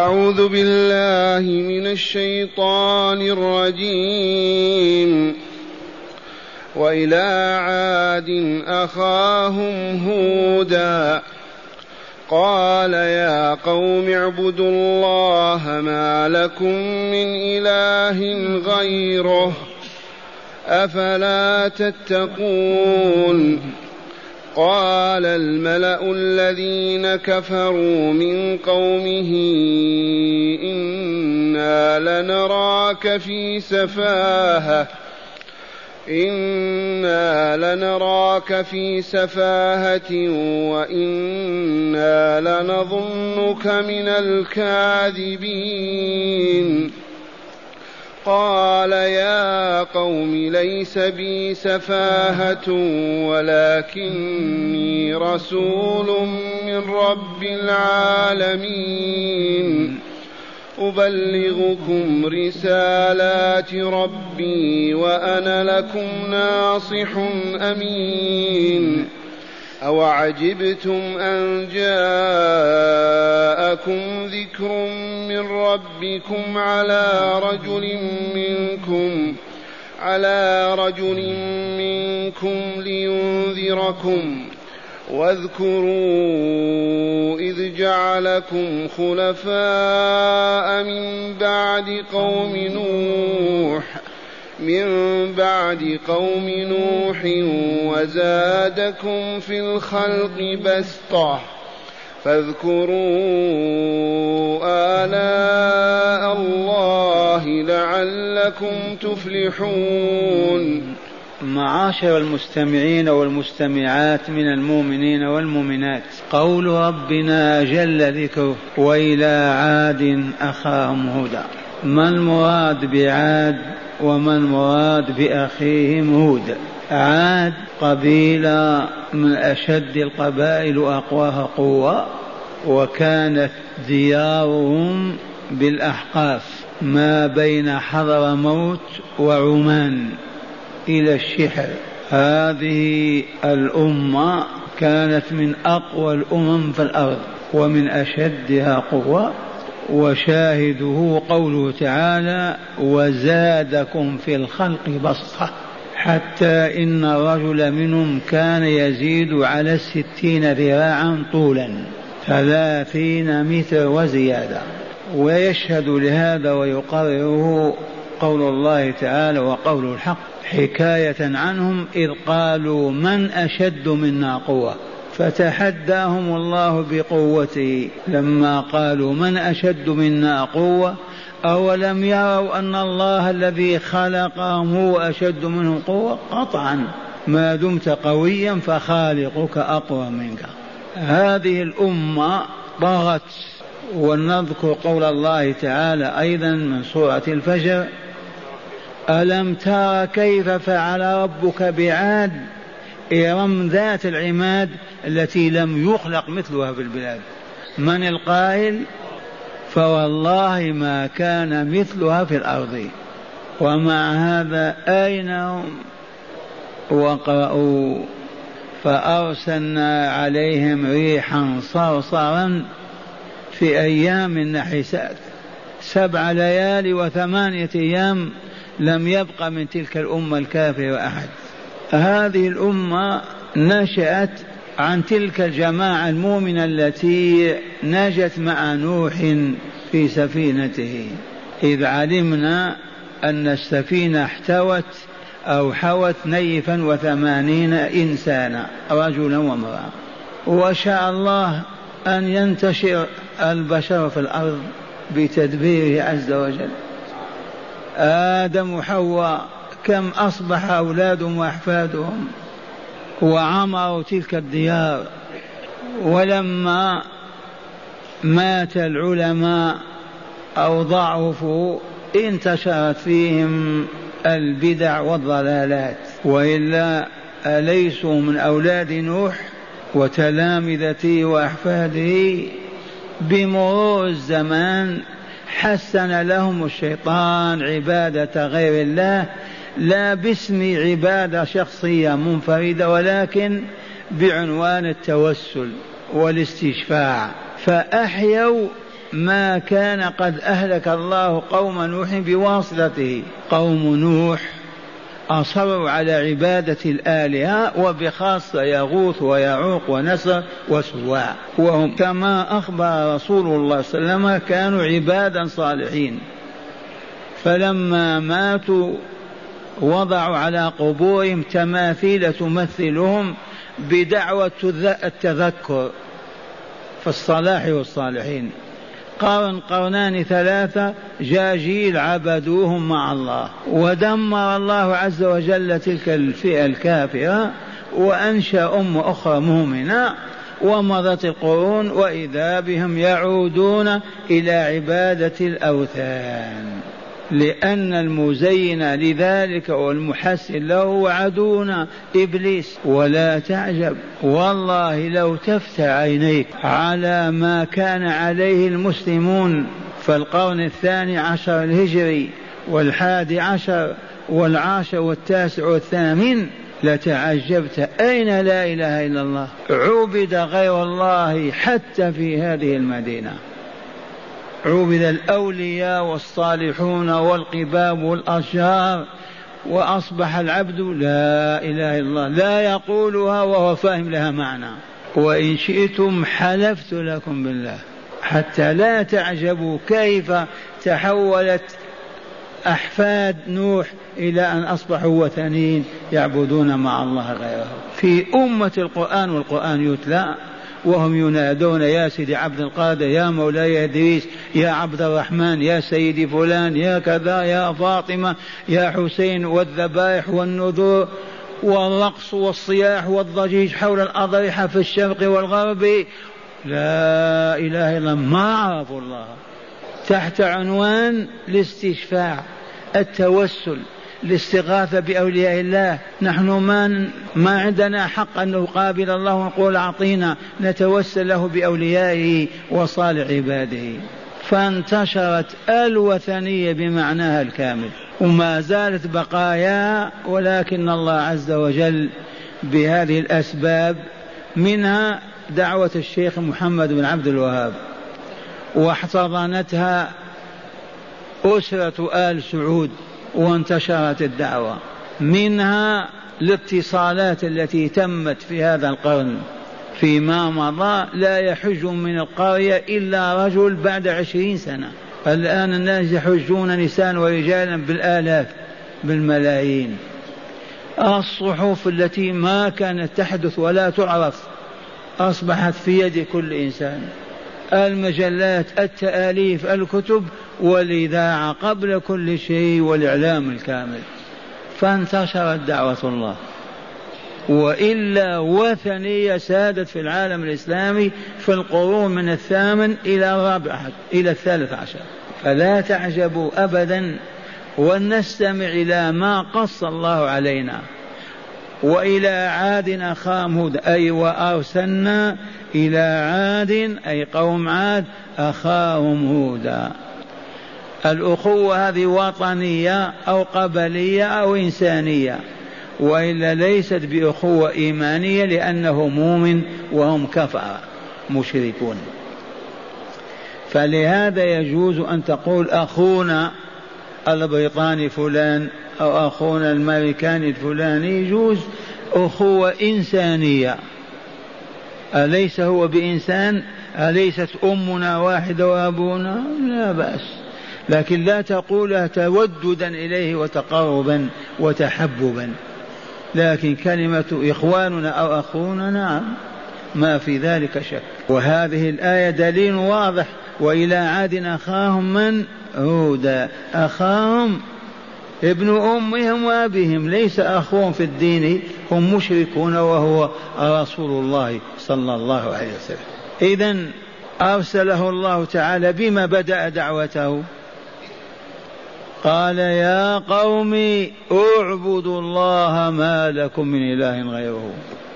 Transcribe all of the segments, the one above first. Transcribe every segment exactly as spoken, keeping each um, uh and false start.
أعوذ بالله من الشيطان الرجيم. وإلى عاد أخاهم هودا قال يا قوم اعبدوا الله ما لكم من إله غيره أفلا تتقون. قال الملأ الذين كفروا من قومه إنا لنراك في سفاهة إنا لنراك في سفاهة وإنا لنظنك من الكاذبين. قال يا قوم ليس بي سفاهة ولكني رسول من رب العالمين أبلغكم رسالات ربي وأنا لكم ناصح أمين. أوعجبتم أن جاءكم ذكر من ربكم على رجل منكم على رجل منكم لينذركم واذكروا إذ جعلكم خلفاء من بعد قوم نوح من بعد قوم نوح وزادكم في الخلق بسطة فاذكروا آلاء الله لعلكم تفلحون. معاشر المستمعين والمستمعات من المؤمنين والمؤمنات، قول ربنا جل ذكره وإلى عاد أخاهم هودا. ما المراد بعاد وما المراد بأخيهم هود؟ عاد قبيلة من أشد القبائل وأقواها قوة، وكانت ديارهم بالأحقاف ما بين حضرموت وعمان إلى الشحر. هذه الأمة كانت من أقوى الأمم في الأرض ومن أشدها قوة، وشاهده قوله تعالى وزادكم في الخلق بسطة، حتى إن الرجل منهم كان يزيد على الستين ذراعا طولا ثلاثين متر وزيادة. ويشهد لهذا ويقرره قول الله تعالى وقول الحق حكاية عنهم إذ قالوا من أشد منا قوة، فتحداهم الله بقوته لما قالوا من أشد منا قوة أولم يروا أن الله الذي خلقهم هو أشد منهم قوة؟ قطعا ما دمت قويا فخالقك أقوى منك. هذه الأمة طغت. ونذكر قول الله تعالى أيضا من سورة الفجر ألم تر كيف فعل ربك بعاد إرم ذات العماد التي لم يخلق مثلها في البلاد. من القائل؟ فوالله ما كان مثلها في الأرض. ومع هذا أين هم؟ وقرأوا فأرسلنا عليهم ريحا صرصرا في أيام نحسات سبع ليالي وثمانية أيام لم يبق من تلك الأمة الكافرة أحد. هذه الأمة نشأت عن تلك الجماعة المؤمنة التي نجت مع نوح في سفينته، إذ علمنا أن السفينة احتوت أو حوت نيفا وثمانين إنسانا رجلا وامرأة. وشاء الله أن ينتشر البشر في الأرض بتدبيره عز وجل. آدم وحواء كم أصبح أولادهم وأحفادهم وعمروا تلك الديار. ولما مات العلماء أو ضعفوا انتشرت فيهم البدع والضلالات، وإلا أليسوا من أولاد نوح وتلامذته وأحفاده؟ بمرور الزمان حسن لهم الشيطان عبادة غير الله، لا باسم عبادة شخصية منفردة ولكن بعنوان التوسل والاستشفاع، فأحيوا ما كان قد أهلك الله قوم نوح بواسطته. قوم نوح أصروا على عبادة الآلهة وبخاصة يغوث ويعوق ونسر وسواع، وهم كما أخبر رسول الله صلى الله عليه وسلم كانوا عبادا صالحين. فلما ماتوا وضعوا على قبورهم تماثيل تمثلهم بدعوة التذكر في الصلاح والصالحين. قرن قرنان ثلاثة جاجيل عبدوهم مع الله، ودمر الله عز وجل تلك الفئة الكافرة وأنشأ أمة أخرى مؤمنة، ومضت القرون وإذا بهم يعودون إلى عبادة الأوثان، لأن المزين لذلك والمحسن له عدونا إبليس. ولا تعجب والله لو تفتح عينيك على ما كان عليه المسلمون في القرن الثاني عشر الهجري والحادي عشر والعاشر والتاسع والثامن لتعجبت. أين لا إله إلا الله؟ عبد غير الله حتى في هذه المدينة، عبد الأولياء والصالحون والقباب والأشجار، وأصبح العبد لا إله إلا الله لا يقولها وهو فاهم لها معنى. وإن شئتم حلفت لكم بالله حتى لا تعجبوا كيف تحولت أحفاد نوح إلى أن أصبحوا وثنيين يعبدون مع الله غيره. في أمة القرآن والقرآن يتلى وهم ينادون يا سيدي عبد القادر، يا مولاي إدريس، يا عبد الرحمن، يا سيدي فلان، يا كذا، يا فاطمة، يا حسين، والذبائح والنذور والرقص والصياح والضجيج حول الأضرحة في الشرق والغرب. لا إله إلا الله، ما عرفوا الله. تحت عنوان الاستشفاع، التوسل، الاستغاثة بأولياء الله. نحن ما ما عندنا حق أن نقابل الله ونقول أعطينا، نتوسل له بأوليائه وصالح عباده. فانتشرت الوثنية بمعناها الكامل وما زالت بقايا، ولكن الله عز وجل بهذه الأسباب، منها دعوة الشيخ محمد بن عبد الوهاب واحتضنتها أسرة آل سعود وانتشرت الدعوة، منها الاتصالات التي تمت في هذا القرن. فيما مضى لا يحج من القرية إلا رجل بعد عشرين سنة، الآن الناس يحجون نساء ورجالا بالآلاف بالملايين. الصحف التي ما كانت تحدث ولا تعرف أصبحت في يد كل إنسان، المجلات، التآليف، الكتب، والإذاعة قبل كل شيء، والإعلام الكامل. فانتشرت دعوة الله، وإلا وثنية سادت في العالم الإسلامي في القرون من الثامن إلى الرابع إلى الثالث عشر. فلا تعجبوا أبدا، ونستمع إلى ما قص الله علينا. وإلى عاد أخاهم هود، أي وأرسلنا إلى عاد أي قوم عاد أخاهم هودا. الأخوة هذه وطنية أو قبلية أو إنسانية، وإلا ليست بأخوة إيمانية، لأنه مؤمن وهم كفرة مشركون. فلهذا يجوز أن تقول أخونا البريطاني فلان أو أخونا الأمريكاني الفلاني، يجوز أخوة إنسانية. أليس هو بإنسان؟ أليست أمنا واحدة وأبونا؟ لا بأس، لكن لا تقولها توددا إليه وتقربا وتحببا. لكن كلمة إخواننا أو أخونا نعم، ما في ذلك شك. وهذه الآية دليل واضح. وإلى عاد أخاهم من؟ هودا، أخاهم ابن أمهم وأبيهم، ليس أخوهم في الدين، هم مشركون وهو رسول الله صلى الله عليه وسلم. إذن أرسله الله تعالى بما بدأ دعوته، قال يا قوم اعبدوا الله ما لكم من إله غيره.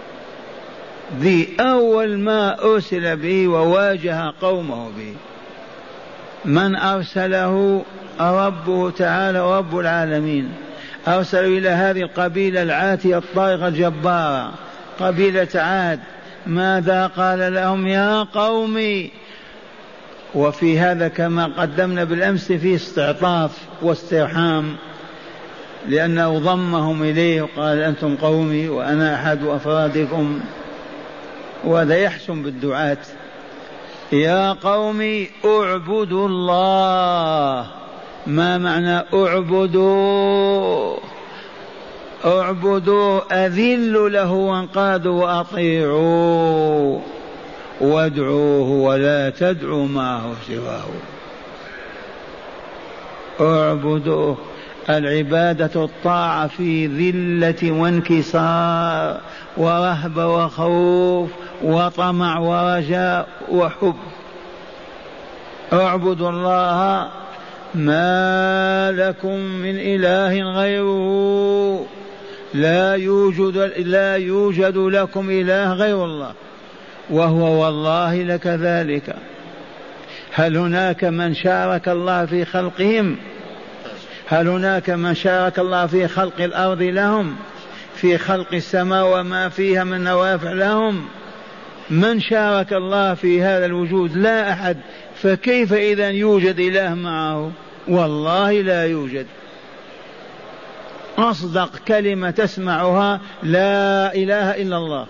ذي أول ما أرسل به وواجه قومه به. من أرسله؟ ربه تعالى رب العالمين. أرسل إلى هذه القبيلة العاتية الطائغة الجبارة، قبيلة عاد. ماذا قال لهم؟ يا قوم وفي هذا كما قدمنا بالأمس في استعطاف واسترحام، لأنه ضمهم إليه وقال أنتم قومي وأنا أحد أفرادكم، وهذا يحسن بالدعاة. يا قوم اعبدوا الله. ما معنى اعبدوا؟ اعبدوا أذلوا له وانقادوا وأطيعوا وادعوه ولا تدعوا معه سواه. اعبدوه، العبادة الطاعة في ذلة وانكسار ورهبة وخوف وطمع ورجاء وحب. اعبدوا الله ما لكم من إله غيره، لا يوجد, لا يوجد لكم إله غير الله، وهو والله لكذلك. هل هناك من شارك الله في خلقهم؟ هل هناك من شارك الله في خلق الأرض لهم، في خلق السماء وما فيها من نوافع لهم؟ من شارك الله في هذا الوجود؟ لا أحد. فكيف إذن يوجد إله معه؟ والله لا يوجد. أصدق كلمة تسمعها لا إله إلا الله.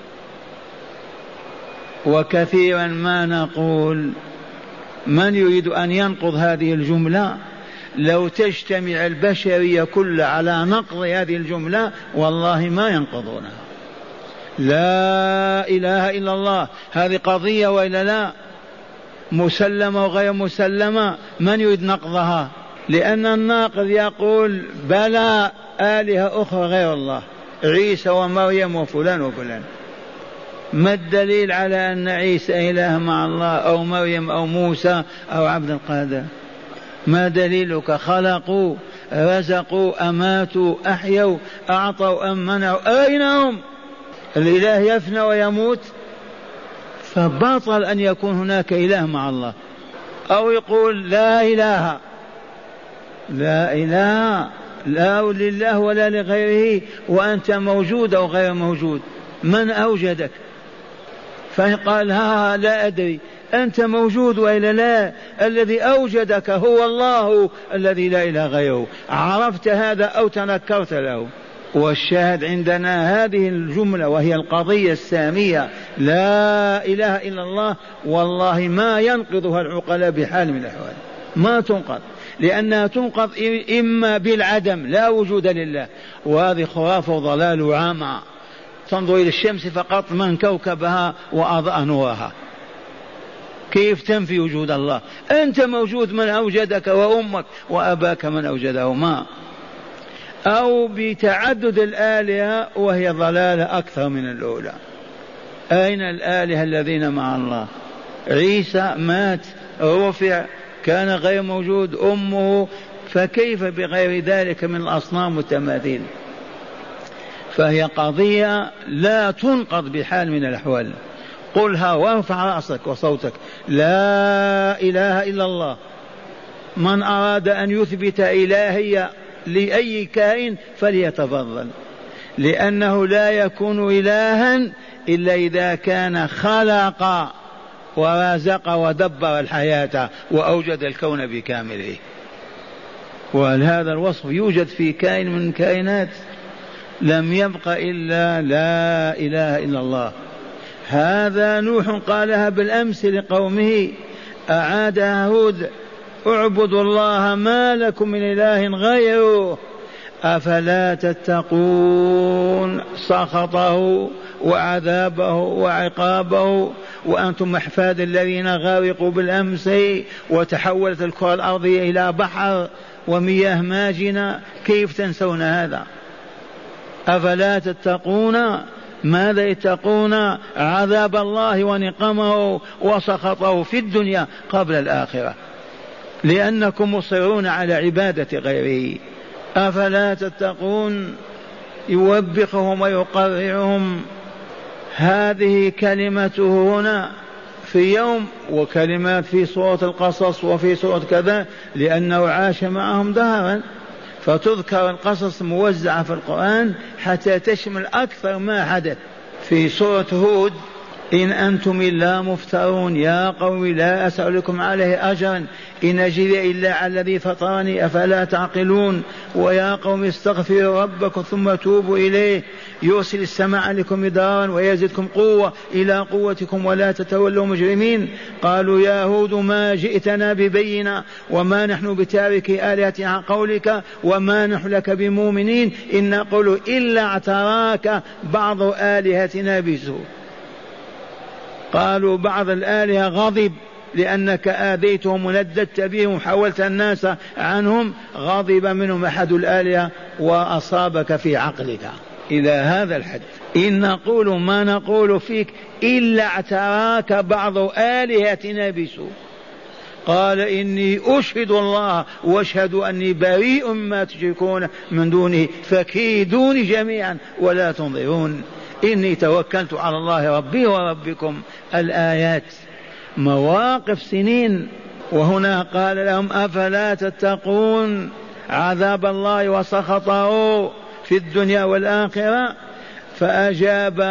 وكثيرا ما نقول من يريد أن ينقض هذه الجملة، لو تجتمع البشرية كلها على نقض هذه الجملة والله ما ينقضونها. لا إله إلا الله هذه قضية وإلا لا؟ مسلمة وغير مسلمة. من يريد نقضها؟ لأن الناقض يقول بلى آلهة أخرى غير الله، عيسى ومريم وفلان وفلان. ما الدليل على أن عيسى إله مع الله أو مريم أو موسى أو عبد القادر؟ ما دليلك؟ خلقوا رزقوا أماتوا أحيوا أعطوا أم منعوا، أين هم؟ الإله يفنى ويموت، فبطل أن يكون هناك إله مع الله. أو يقول لا إله، لا إله لا لله ولا لغيره، وأنت موجود أو غير موجود. من أوجدك؟ فقال ها لا أدري، أنت موجود وإلا لا؟ الذي أوجدك هو الله الذي لا إله غيره. عرفت هذا أو تنكرت له؟ والشاهد عندنا هذه الجملة وهي القضية السامية لا إله إلا الله، والله ما ينقضها العقلاء بحال من الأحوال، ما تنقض، لأنها تنقض إما بالعدم لا وجود لله، وهذه خرافة وضلال وعامة. تنظر إلى الشمس فقط من كوكبها وأضاء نورها، كيف تنفي وجود الله؟ أنت موجود، من أوجدك وأمك وأباك من أوجدهما. أو بتعدد الآلهة وهي ضلالة أكثر من الأولى. أين الآلهة الذين مع الله؟ عيسى مات رفع كان غير موجود، أمه، فكيف بغير ذلك من الأصنام والتماثيل؟ فهي قضية لا تنقض بحال من الأحوال. قلها وارفع رأسك وصوتك لا إله إلا الله. من أراد أن يثبت إلهية لأي كائن فليتفضل، لأنه لا يكون إلها إلا إذا كان خلق ورزق ودبر الحياة وأوجد الكون بكامله. وهذا الوصف يوجد في كائن من الكائنات، لم يبق إلا لا إله إلا الله. هذا نوح قالها بالأمس لقومه، أعادها هود: اعبدوا الله ما لكم من إله غيره أفلا تتقون. سخطه وعذابه وعقابه وأنتم أحفاد الذين غرقوا بالأمس وتحولت الكرة الأرضية إلى بحر ومياه ماجنة، كيف تنسون هذا؟ أفلا تتقون. ماذا يتقون؟ عذاب الله ونقمه وسخطه في الدنيا قبل الآخرة، لأنكم مصرون على عبادة غيره. أفلا تتقون. يوبخهم ويقرعهم. هذه كلمته هنا في يوم، وكلمات في سورة القصص وفي سورة كذا، لأنه عاش معهم دهرا، فتذكر القصص موزعة في القرآن حتى تشمل أكثر ما حدث. في سورة هود إن أنتم إلا مفترون يا قوم لا أسألكم عليه أجرا إن أجري إلا على الذي فطرني أفلا تعقلون ويا قوم استغفروا ربكم ثم توبوا إليه يرسل السماء عليكم مدرارا ويزدكم قوة إلى قوتكم ولا تتولوا مجرمين. قالوا يا هود ما جئتنا ببينة وما نحن بتاركي آلهتنا عن قولك وما نحن لك بمؤمنين إن نقول إلا اعتراك بعض آلهتنا بسوء. قالوا بعض الآلهة غضب لأنك آذيتهم ونددت بهم وحولت الناس عنهم، غضب منهم أحد الآلهة وأصابك في عقلك إلى هذا الحد. إن نقول ما نقول فيك إلا اعتراك بعض آلهتنا بسوء. قال إني أشهد الله واشهد أني بريء مما تشركون من دونه فكيدوني جميعا ولا تنظرون إني توكلت على الله ربي وربكم. الآيات مواقف سنين. وهنا قال لهم أفلا تتقون عذاب الله وسخطه في الدنيا والآخرة. فأجاب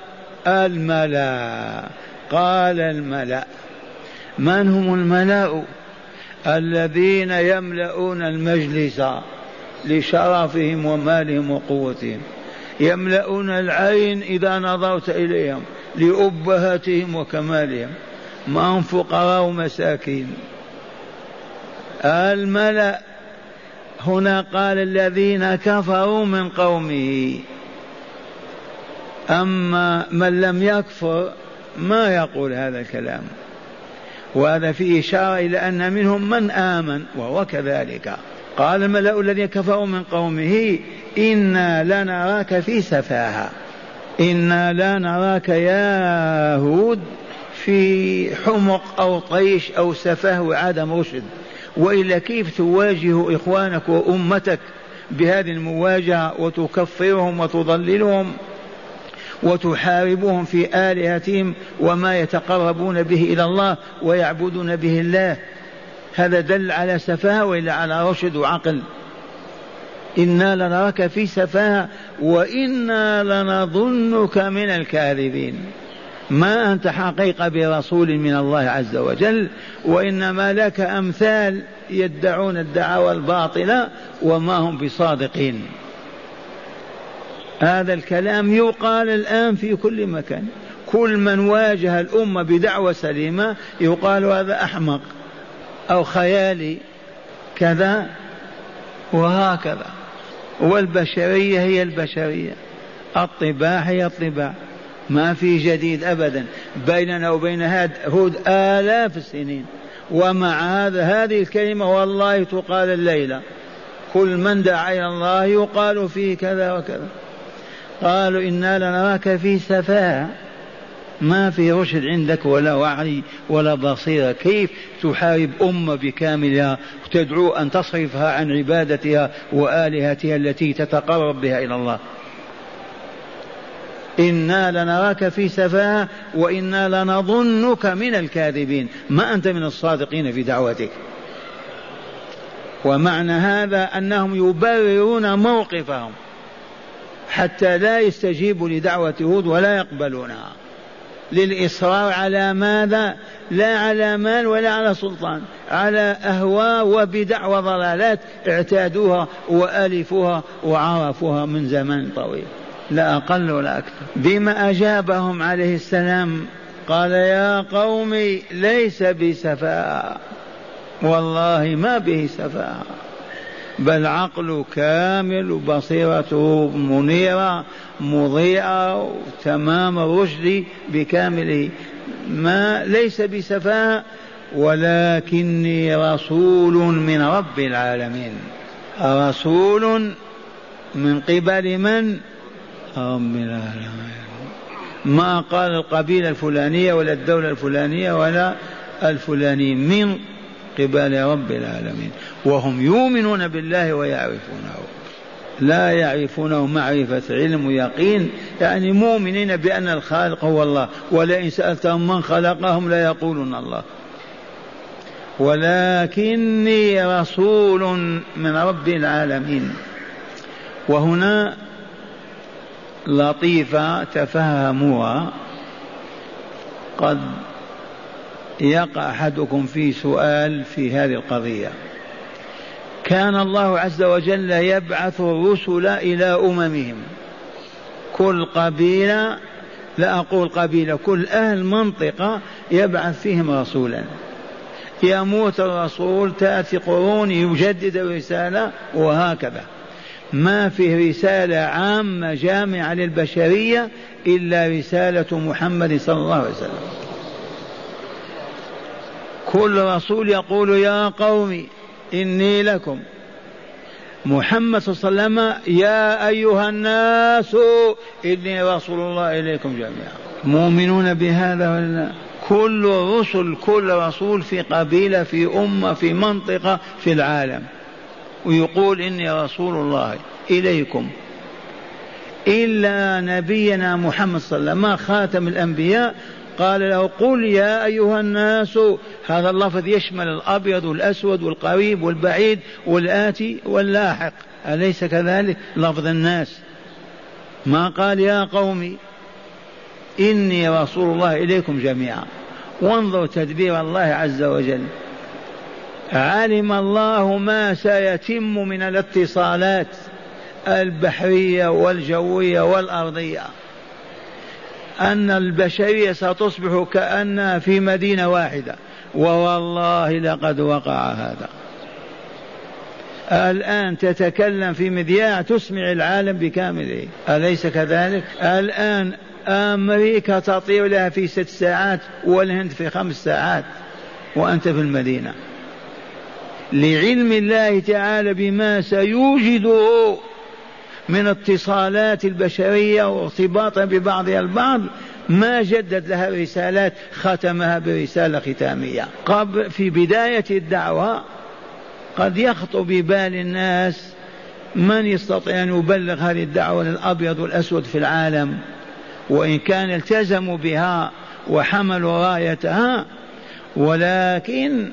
الملأ. قال الملأ. من هم الملأ؟ الذين يملؤون المجلس لشرفهم ومالهم وقوتهم، يملؤون العين إذا نظرت إليهم لأبهتهم وكمالهم، ما هم فقراء ومساكين. الملأ هنا قال الذين كفروا من قومه. أما من لم يكفر ما يقول هذا الكلام، وهذا فيه إشارة إلى أن منهم من آمن وهو كذلك. قال الملأ الذين كفروا من قومه إنا لنراك في سفاهة. إنا لا نراك يا هود في حمق أو طيش أو سفاه وعدم رشد، وإلا كيف تواجه إخوانك وأمتك بهذه المواجهة وتكفرهم وتضللهم وتحاربهم في آلهتهم وما يتقربون به إلى الله ويعبدون به الله؟ هذا دل على سفاهة وإلا على رشد وعقل. إنا لنراك في سفاهة وإنا لنظنك من الكاذبين. ما أنت حقيقة برسول من الله عز وجل، وإنما لك أمثال يدعون الدعوى الباطلة وما هم بصادقين. هذا الكلام يقال الآن في كل مكان. كل من واجه الأمة بدعوة سليمة يقال هذا أحمق أو خيالي كذا وهكذا. والبشرية هي البشرية، الطباع هي الطباع، ما في جديد أبدا بيننا وبين هود آلاف السنين. ومع هذا هذه الكلمة والله تقال الليلة، كل من دعا إلى الله يقال فيه كذا وكذا. قالوا إنا لنراك في سفاهة، ما في رشد عندك ولا وعي ولا بصيرة. كيف تحارب أمة بكاملها وتدعو أن تصرفها عن عبادتها وآلهتها التي تتقرب بها إلى الله؟ إنا لنراك في سفاهة وإنا لنظنك من الكاذبين، ما أنت من الصادقين في دعوتك. ومعنى هذا أنهم يبررون موقفهم حتى لا يستجيبوا لدعوة هود ولا يقبلونها، للإصرار على ماذا؟ لا على مال ولا على سلطان، على أهواء وبدع وضلالات اعتادوها وألفوها وعرفوها من زمان طويل، لا أقل ولا أكثر. بما أجابهم عليه السلام قال يا قوم ليس بسفاهة، والله ما به سفاهة، بل عقل كامل وبصيرته منيرة مضيئة تمام الرشد بكامله، ما ليس بسفاهة، ولكني رسول من رب العالمين. رسول من قبل من؟ رب العالمين. ما قال القبيلة الفلانية ولا الدولة الفلانية ولا الفلاني، من قبل رب العالمين. وهم يؤمنون بالله ويعرفونه، لا يعرفونه معرفة علم ويقين، يعني مؤمنين بأن الخالق هو الله، ولئن سألتهم من خلقهم لا يقولون الله. ولكني رسول من رب العالمين. وهنا لطيفة تفهموها، قد يقع أحدكم في سؤال في هذه القضية. كان الله عز وجل يبعث الرسل إلى أممهم، كل قبيلة، لا أقول قبيلة، كل أهل منطقة يبعث فيهم رسولا، يموت الرسول تأتي قرون يجدد الرسالة، وهكذا. ما في رسالة عامة جامعة للبشرية إلا رسالة محمد صلى الله عليه وسلم. كل رسول يقول يا قوم إني لكم، محمد صلى الله عليه وسلم يا أيها الناس إني رسول الله إليكم جميعا. مؤمنون بهذا ولا؟ كل رسل، كل رسول في قبيلة، في أمة، في منطقة في العالم، ويقول إني رسول الله إليكم، إلا نبينا محمد صلى الله عليه وسلم خاتم الأنبياء قال له قل يا أيها الناس. هذا اللفظ يشمل الأبيض والأسود والقريب والبعيد والآتي واللاحق، أليس كذلك؟ لفظ الناس، ما قال يا قومي إني رسول الله إليكم جميعا. وانظر تدبير الله عز وجل. علم الله ما سيتم من الاتصالات البحرية والجوية والأرضية، أن البشرية ستصبح كأنها في مدينة واحدة، ووالله لقد وقع هذا. الآن تتكلم في مذياع تسمع العالم بكامله، أليس كذلك؟ الآن أمريكا تطير لها في ست ساعات والهند في خمس ساعات وأنت في المدينة، لعلم الله تعالى بما سيوجده من اتصالات البشرية وارتباطها ببعضها البعض. ما جدد لها رسالات، ختمها برسالة ختامية. قبل في بداية الدعوة قد يخطر ببال الناس من يستطيع أن يبلغ هذه الدعوة للأبيض والأسود في العالم، وإن كان التزموا بها وحملوا رايتها، ولكن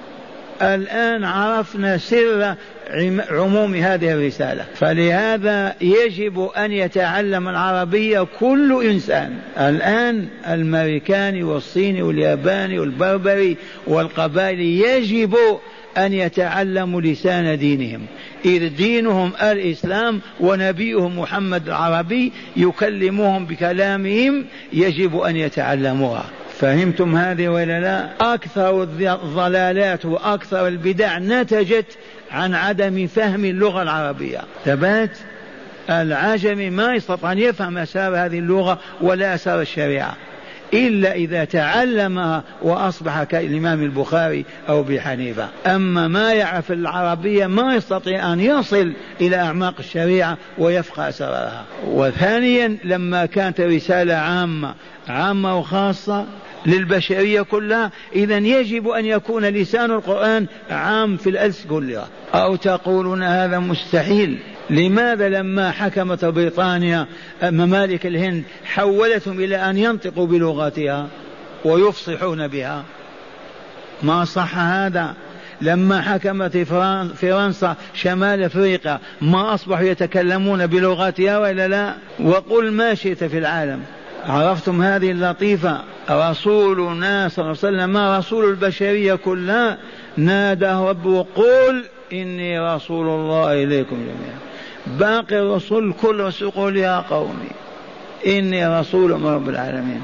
الآن عرفنا سر عموم هذه الرسالة. فلهذا يجب أن يتعلم العربية كل إنسان. الآن الأمريكاني والصيني والياباني والبربري والقبائل يجب أن يتعلموا لسان دينهم، إذ دينهم الإسلام ونبيهم محمد العربي يكلمهم بكلامهم، يجب أن يتعلموها. فهمتم هذه ولا لا؟ أكثر الضلالات وأكثر البدع نتجت عن عدم فهم اللغة العربية. ثبات العجمي ما يستطيع أن يفهم أسرار هذه اللغة ولا أسرار الشريعة إلا إذا تعلمها وأصبح كالإمام البخاري أو بحنيفة. أما ما يعرف العربية ما يستطيع أن يصل إلى أعماق الشريعة ويفقه أسرارها. وثانيا لما كانت رسالة عامة عامة وخاصة للبشرية كلها، إذن يجب أن يكون لسان القرآن عام في الألسنة كلها. أو تقولون هذا مستحيل؟ لماذا لما حكمت بريطانيا ممالك الهند حولتهم إلى أن ينطقوا بلغتها ويفصحون بها؟ ما صح هذا. لما حكمت فرنسا شمال أفريقيا ما أصبحوا يتكلمون بلغتها وإلا لا؟ وقل ما شئت في العالم. عرفتم هذه اللطيفة؟ رسولنا صلى الله عليه وسلم رسول البشرية كلها، ناداه ربه قل إني رسول الله إليكم جميعا. باقي الرسل كل رسول يقول يا قومي إني رسول من رب العالمين.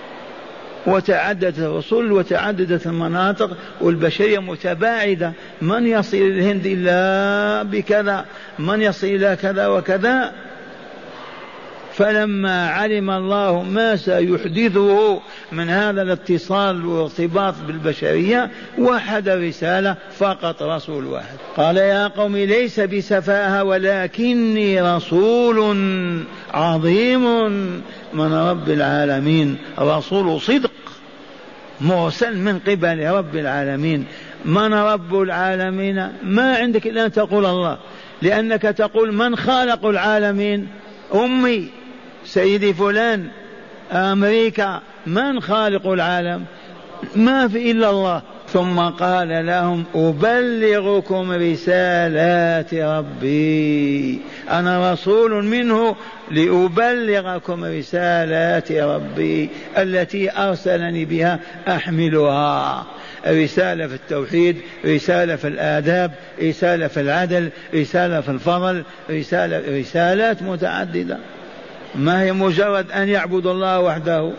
وتعددت الرسل وتعددت المناطق والبشرية متباعدة، من يصل إلى الهند إلا بكذا، من يصل إلى كذا وكذا. فلما علم الله ما سيحدثه من هذا الاتصال والارتباط بالبشرية وحد الرسالة فقط، رسول واحد. قال يا قوم ليس بسفاهة ولكني رسول عظيم من رب العالمين، رسول صدق مرسل من قبل رب العالمين. من رب العالمين؟ ما عندك إلا أن تقول الله، لأنك تقول من خالق العالمين؟ أمي سيدي فلان أمريكا. من خالق العالم؟ ما في إلا الله. ثم قال لهم أبلغكم رسالات ربي، أنا رسول منه لأبلغكم رسالات ربي التي أرسلني بها أحملها. رسالة في التوحيد، رسالة في الآداب، رسالة في العدل، رسالة في الفضل، رسالة رسالات متعددة، ما هي مجرد أن يعبدوا الله وحده،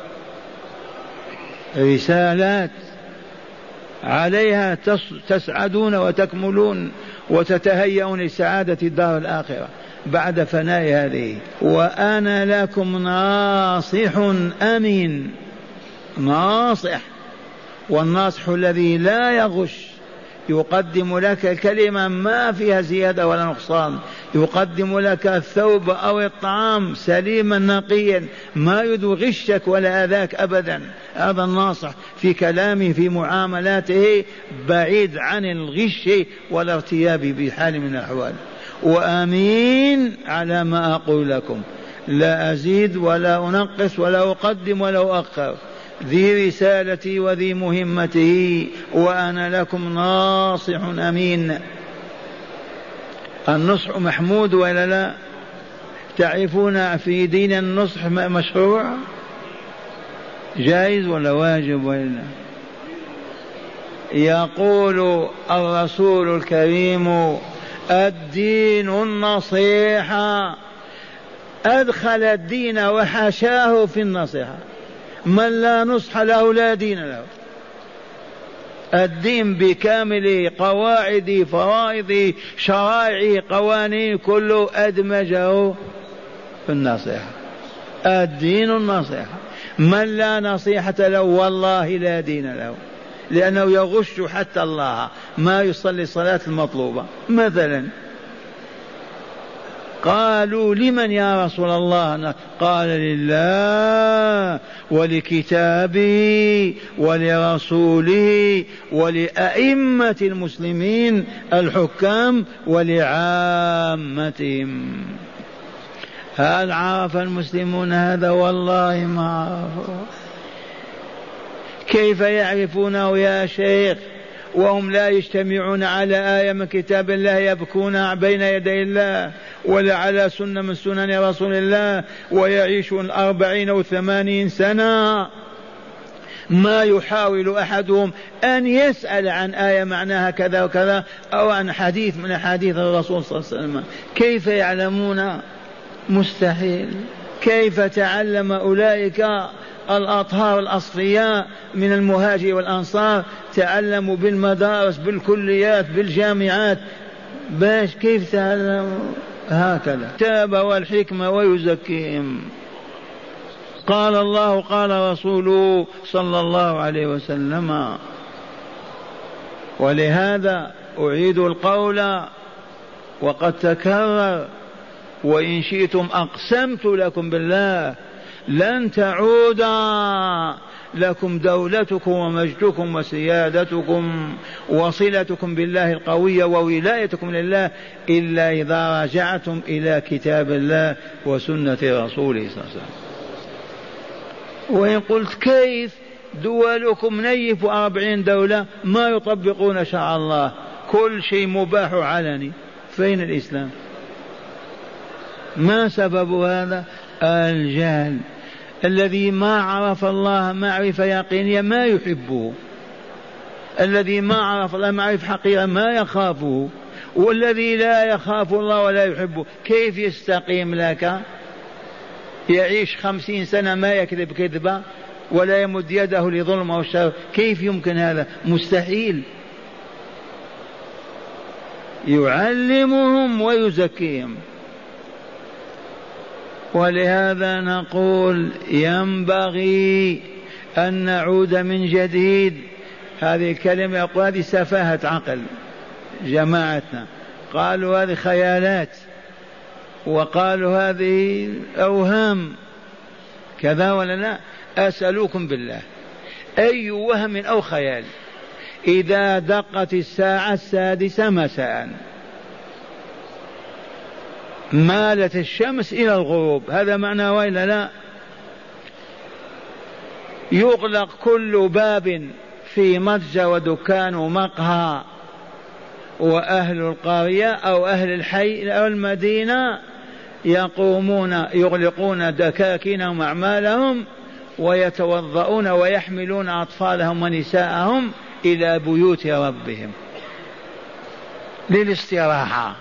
رسالات عليها تسعدون وتكملون وتتهيئون لسعادة الدار الآخرة بعد فناء هذه. وأنا لكم ناصح أمين، ناصح، والناصح الذي لا يغش، يقدم لك كلمة ما فيها زيادة ولا نقصان، يقدم لك الثوب أو الطعام سليما نقيا ما يدو غشك ولا أذاك أبدا. هذا الناصح في كلامه في معاملاته بعيد عن الغش والارتياب بحال من الأحوال. وأمين على ما أقول لكم، لا أزيد ولا أنقص ولا أقدم ولا أؤخر، ذي رسالتي وذي مهمته، وأنا لكم ناصح أمين. النصح محمود ولا لا؟ تعرفون في دين النصح مشروع، جائز ولا واجب ولا؟ يقول الرسول الكريم الدين النصيحة، أدخل الدين وحاشاه في النصيحة، من لا نصح له لا دين له. الدين بكامل قواعد فرائض شرائع قوانين كله أدمجه في النصيحة. الدين النصيحة، من لا نصيحة له والله لا دين له، لأنه يغش حتى الله، ما يصلي الصلاة المطلوبة مثلا. قالوا لمن يا رسول الله؟ قال لله ولكتابه ولرسوله ولأئمة المسلمين الحكام ولعامتهم. هل عرف المسلمون هذا؟ والله ما عرفوا. كيف يعرفونه يا شيخ وهم لا يجتمعون على آية من كتاب الله يبكون بين يدي الله، ولا على سنة من سنن رسول الله، ويعيشون أربعين أو ثمانين سنة؟ ما يحاول أحدهم أن يسأل عن آية معناها كذا وكذا أو عن حديث من حديث الرسول صلى الله عليه وسلم. كيف يعلمون؟ مستحيل. كيف تعلم أولئك الأطهار الأصفياء من المهاجر والأنصار؟ تعلموا بالمدارس بالكليات بالجامعات، باش كيف تعلموا هكذا؟ الكتاب والحكمة ويزكيهم. قال الله قال رسوله صلى الله عليه وسلم. ولهذا أعيد القول وقد تكرر، وإن شئتم أقسمت لكم بالله لن تعود لكم دولتكم ومجدكم وسيادتكم وصلتكم بالله القوية وولايتكم لله إلا إذا رجعتم إلى كتاب الله وسنة رسوله صلى الله عليه وسلم. وإن قلت كيف دولكم نيف أربعين دولة ما يطبقون شرع الله، كل شيء مباح علني، فين الإسلام؟ ما سبب هذا؟ الجهل. الذي ما عرف الله معرفة يقينية ما يحبه، الذي ما عرف الله معرفة حقيقة ما يخافه، والذي لا يخاف الله ولا يحبه كيف يستقيم لك؟ يعيش خمسين سنة ما يكذب كذبة ولا يمد يده لظلم أو شر، كيف يمكن هذا؟ مستحيل. يعلمهم ويزكيهم. ولهذا نقول ينبغي أن نعود من جديد. هذه الكلمة يقول هذه سفاهة عقل جماعتنا، قالوا هذه خيالات، وقالوا هذه أوهام كذا ولا لا. أسألكم بالله أي وهم أو خيال إذا دقت الساعة السادسة مساء مالت الشمس إلى الغروب، هذا معنى وإلا لا؟ يغلق كل باب في متجر ودكان ومقهى، وأهل القرية أو أهل الحي أو المدينة يقومون يغلقون دكاكينهم أعمالهم ويتوضؤون ويحملون أطفالهم ونساءهم إلى بيوت ربهم للاستراحة،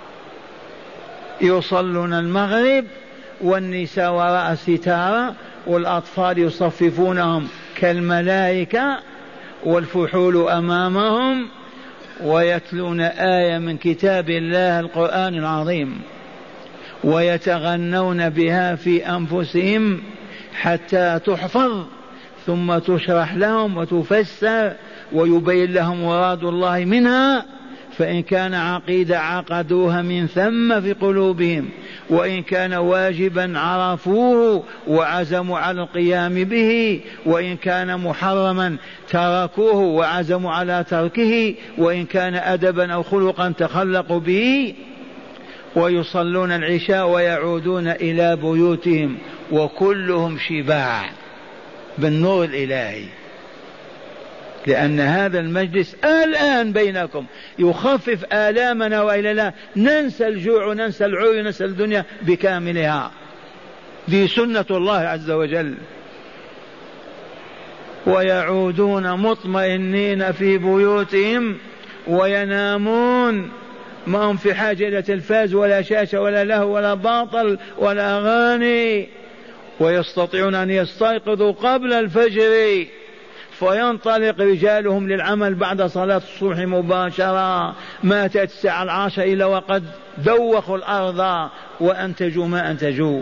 يصلون المغرب والنساء وراء الستارة والأطفال يصففونهم كالملائكة والفحول أمامهم ويتلون آية من كتاب الله القرآن العظيم ويتغنون بها في أنفسهم حتى تحفظ ثم تشرح لهم وتفسر ويبين لهم مراد الله منها، فإن كان عقيدة عقدوها من ثم في قلوبهم، وإن كان واجبا عرفوه وعزموا على القيام به، وإن كان محرما تركوه وعزموا على تركه، وإن كان أدبا أو خلقا تخلقوا به. ويصلون العشاء ويعودون إلى بيوتهم وكلهم شباع بالنور الإلهي، لأن هذا المجلس الآن بينكم يخفف آلامنا وإلى لا ننسى الجوع وننسى العري وننسى الدنيا بكاملها، دي سنة الله عز وجل. ويعودون مطمئنين في بيوتهم وينامون، ما هم في حاجة إلى تلفاز ولا شاشة ولا لهو ولا باطل ولا أغاني، ويستطيعون أن يستيقظوا قبل الفجر فينطلق رجالهم للعمل بعد صلاة الصبح مباشرة، ما تأتي الساعة العاشرة إلا وقد دوخوا الأرض وأنتجوا ما أنتجوا.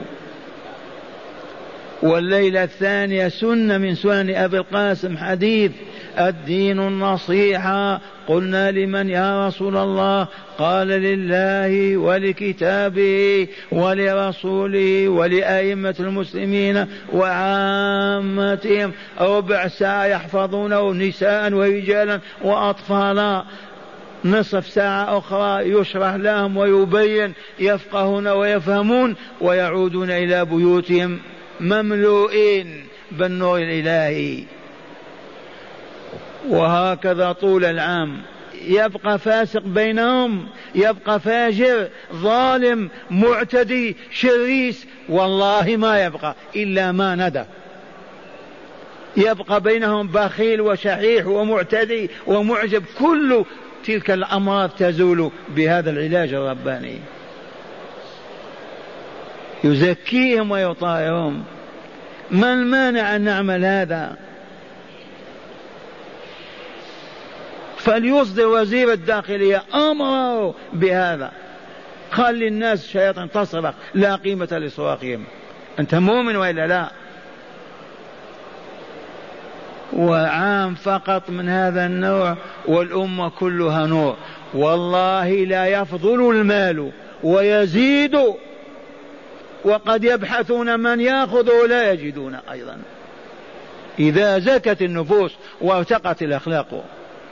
والليلة الثانية سنة من سنن أبي القاسم حديث الدين النصيحة. قلنا لمن يا رسول الله؟ قال لله ولكتابه ولرسوله ولأئمة المسلمين وعامتهم، ربع ساعة يحفظونه نساء ورجالا وأطفالا، نصف ساعة أخرى يشرح لهم ويبين يفقهون ويفهمون ويعودون إلى بيوتهم مملوئين بالنور الإلهي. وهكذا طول العام يبقى فاسق بينهم، يبقى فاجر ظالم معتدي شريس، والله ما يبقى إلا ما ندى. يبقى بينهم بخيل وشحيح ومعتدي ومعجب، كل تلك الأمراض تزول بهذا العلاج الرباني، يزكيهم ويطهرهم. ما المانع أن نعمل هذا؟ فليصدر وزير الداخلية أمره بهذا، خلي الناس شياطين تصرخ لا قيمة لصراخهم. أنت مؤمن وإلا لا؟ وعام فقط من هذا النوع والأمة كلها نور. والله لا يفضل المال ويزيد، وقد يبحثون من يأخذ ولا يجدون أيضا إذا زكت النفوس وارتقت الأخلاق،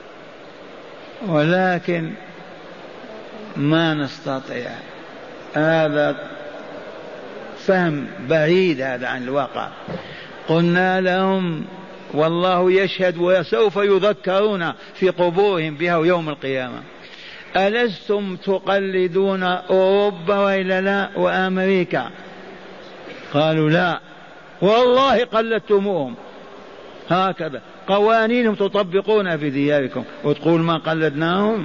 ولكن ما نستطيع. هذا فهم بعيد هذا عن الواقع. قلنا لهم والله يشهد وسوف يذكرون في قبورهم بها يوم القيامة. ألستم تقلدون أوروبا وإلا لا وأمريكا؟ قالوا لا والله قلدتموهم، هكذا قوانينهم تطبقون في دياركم وتقول ما قلدناهم؟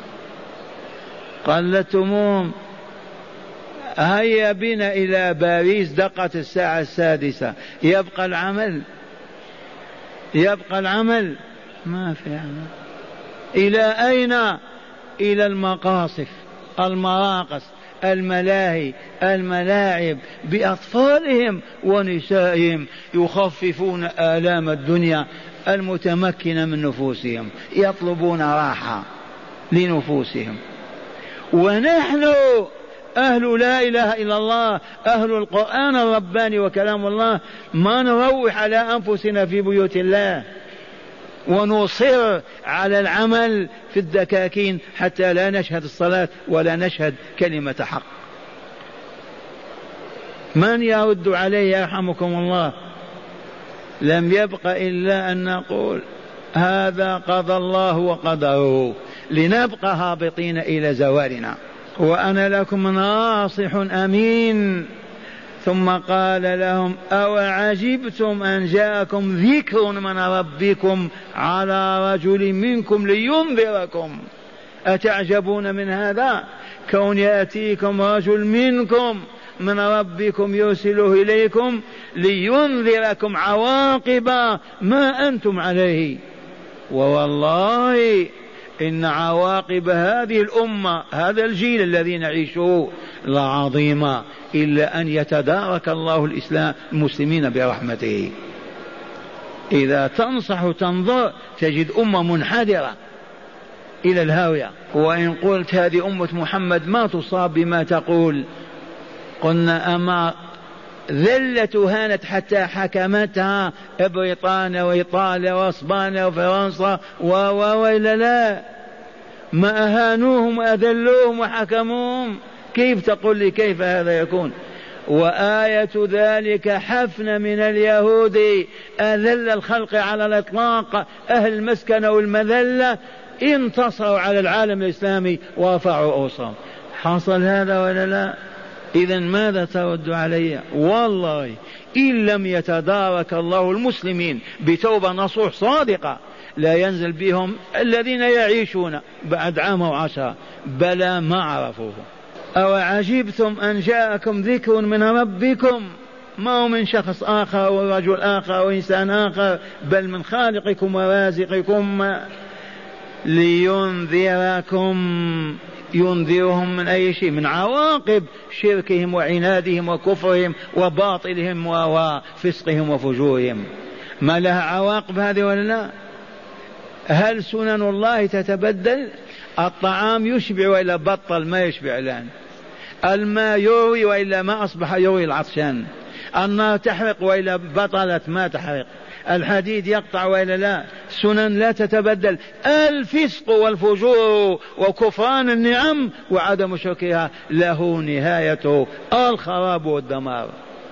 قلدتموهم. هيا بنا إلى باريس، دقت الساعة السادسة، يبقى العمل؟ يبقى العمل؟ ما في عمل. إلى أين؟ إلى المقاصف، المراقص، الملاهي، الملاعب بأطفالهم ونسائهم، يخففون آلام الدنيا المتمكنة من نفوسهم، يطلبون راحة لنفوسهم. ونحن أهل لا إله إلا الله، أهل القرآن الرباني وكلام الله، ما نروح على أنفسنا في بيوت الله ونصر على العمل في الدكاكين حتى لا نشهد الصلاة ولا نشهد كلمة حق. من يرد عليه يرحمكم الله؟ لم يبق إلا أن نقول هذا قضى الله وقدره، لنبقى هابطين إلى زوالنا. وأنا لكم ناصح أمين. ثم قال لهم أو عجبتم أن جاءكم ذكر من ربكم على رجل منكم لينذركم. أتعجبون من هذا؟ كون يأتيكم رجل منكم من ربكم يرسله إليكم لينذركم عواقب ما أنتم عليه. ووالله إن عواقب هذه الأمة، هذا الجيل الذي نعيشه، لعظيمة، إلا أن يتدارك الله الإسلام المسلمين برحمته. إذا تنصح تنظر تجد أمة منحدرة إلى الهاوية. وإن قلت هذه أمة محمد ما تصاب بما تقول، قلنا أما ذلت هانت حتى حكمتها بريطانيا وإيطاليا وإسبانيا وفرنسا وإلا لا، ما أهانوهم وأذلوهم وحكموهم. كيف تقول لي كيف هذا يكون؟ وآية ذلك حفن من اليهود أذل الخلق على الإطلاق، أهل المسكن والمذلة انتصروا على العالم الإسلامي ورفعوا رؤوسهم. حصل هذا ولا لا؟ إذن ماذا ترد علي؟ والله إن لم يتدارك الله المسلمين بتوبة نصوح صادقة لا ينزل بهم الذين يعيشون بعد عام وعشرة، بلى ما عرفوه. أو عجبتم أن جاءكم ذكر من ربكم، ما هو من شخص آخر أو رجل آخر أو إنسان آخر، بل من خالقكم ورازقكم لينذركم. ينذرهم من أي شيء؟ من عواقب شركهم وعنادهم وكفرهم وباطلهم وفسقهم وفجورهم. ما لها عواقب هذه ولا لا؟ هل سنن الله تتبدل؟ الطعام يشبع وإلا بطل ما يشبع الآن، الماء يروي وإلا ما أصبح يروي العطشان، النار تحرق وإلا بطلت ما تحرق، الحديد يقطع وإلا لا. سنن لا تتبدل. الفسق والفجور وكفران النعم وعدم شكرها له نهايته الخراب والدمار،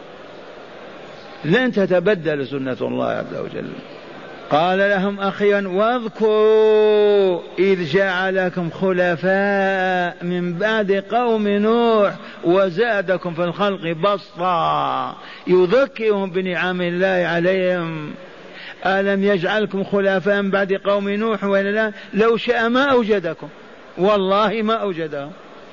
لن تتبدل سنة الله عز وجل. قال لهم أخيرا واذكروا إذ جعلكم خلفاء من بعد قوم نوح وزادكم في الخلق بسطا، يذكرهم بنعم الله عليهم. ألم يجعلكم خلفاء من بعد قوم نوح ولا لا؟ لو شاء ما أوجدكم، والله ما أوجدهم،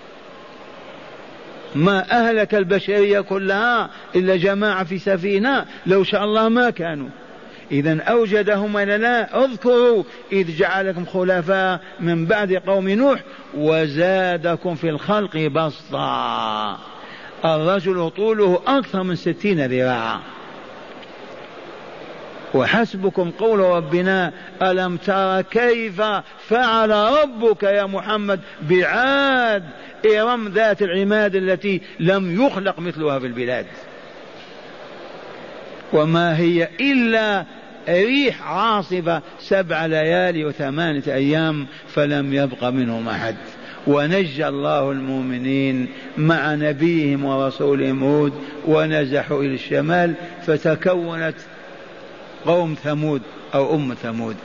ما أهلك البشرية كلها إلا جماعة في سفينة، لو شاء الله ما كانوا. إذن أوجدهم ولا لا؟ اذكروا إذ جعلكم خلفاء من بعد قوم نوح وزادكم في الخلق بسطا. الرجل طوله أكثر من ستين ذراعا. وحسبكم قول ربنا ألم تر كيف فعل ربك يا محمد بعاد إرم ذات العماد التي لم يخلق مثلها في البلاد. وما هي إلا ريح عاصفة سبع ليالي وثمانية أيام فلم يبق منهم أحد. ونجى الله المؤمنين مع نبيهم ورسولهم هود ونزحوا إلى الشمال فتكونت قوم ثمود أو أم ثمود.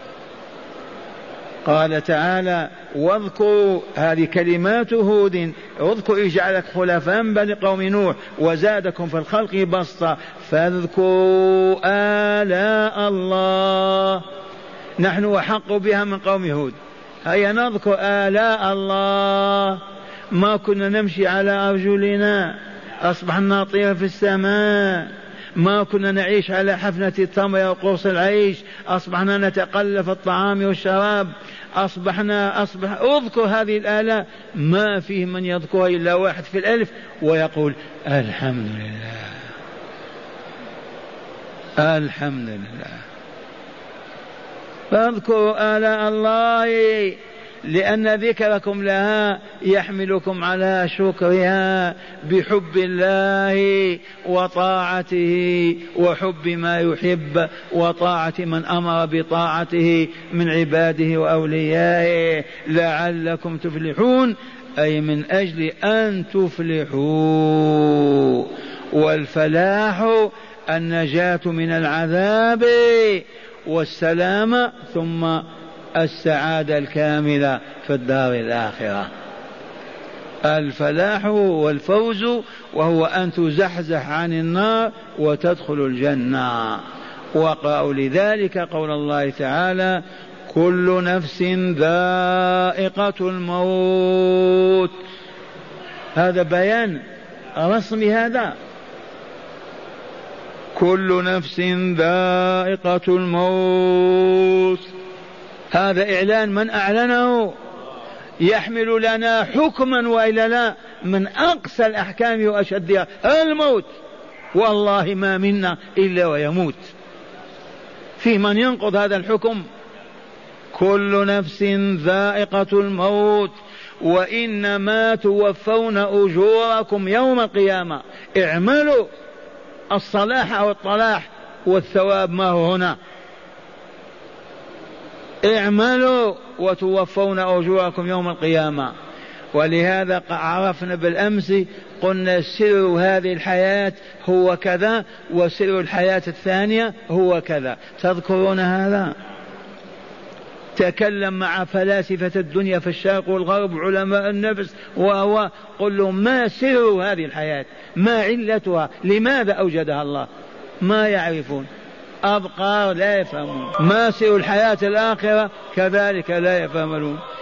قال تعالى واذكروا، هذه كلمات هود، اذكروا اجعلك خلفاء من بني قوم نوح وزادكم في الخلق بسطا فاذكروا آلاء الله. نحن أحق بها من قوم هود. هيا نذكر آلاء الله. ما كنا نمشي على أرجلنا، أصبحنا نطير في السماء. ما كنا نعيش على حفنة التمر وقرص العيش، أصبحنا نتقلف الطعام والشراب. أصبحنا أصبح أذكر هذه الآلاء، ما فيه من يذكرها إلا واحد في الألف ويقول الحمد لله الحمد لله. فاذكروا آلاء الله لأن ذكركم لها يحملكم على شكرها بحب الله وطاعته وحب ما يحب وطاعة من أمر بطاعته من عباده وأوليائه لعلكم تفلحون، أي من أجل أن تفلحوا. والفلاح النجاة من العذاب والسلامة ثم السعادة الكاملة في الدار الآخرة. الفلاح والفوز وهو أن تزحزح عن النار وتدخل الجنة. وقرأوا لذلك قول الله تعالى كل نفس ذائقة الموت. هذا بيان رسمي، هذا كل نفس ذائقة الموت، هذا إعلان من أعلنه؟ يحمل لنا حكما وإلا لا من أقسى الأحكام وأشدها الموت، والله ما منا إلا ويموت. في من ينقض هذا الحكم؟ كل نفس ذائقة الموت وإنما توفون أجوركم يوم القيامة. اعملوا الصلاح أو الطلاح والثواب ما هو هنا، اعملوا وتوفون أجوركم يوم القيامة. ولهذا عرفنا بالأمس قلنا سر هذه الحياة هو كذا وسر الحياة الثانية هو كذا. تذكرون هذا؟ تكلم مع فلاسفة الدنيا في الشرق والغرب علماء النفس وهو قل لهم ما سر هذه الحياة، ما علتها، لماذا أوجدها الله؟ ما يعرفون، أبقار لا يفهمون. ما سر الحياة الآخرة كذلك لا يفهمون.